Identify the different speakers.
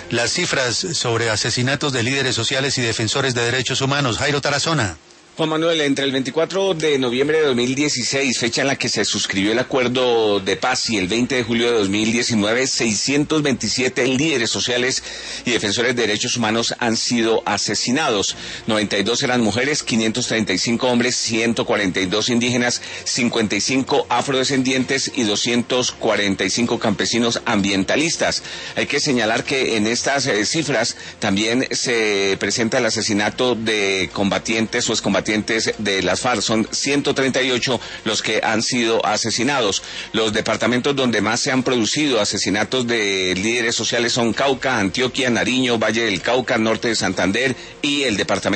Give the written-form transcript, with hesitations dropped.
Speaker 1: las cifras sobre asesinatos de líderes sociales y defensores de derechos humanos. Jairo Tarazona.
Speaker 2: Juan Manuel, entre el 24 de noviembre de 2016, fecha en la que se suscribió el acuerdo de paz, y el 20 de julio de 2019, 627 líderes sociales y defensores de derechos humanos han sido asesinados. 92 eran mujeres, 535 hombres, 142 indígenas, 55 afrodescendientes y 245 campesinos ambientalistas. Hay que señalar que en estas cifras también se presenta el asesinato de combatientes o excombatientes de las FARC. Son 138 los que han sido asesinados. Los departamentos donde más se han producido asesinatos de líderes sociales son Cauca, Antioquia, Nariño, Valle del Cauca, norte de Santander y el departamento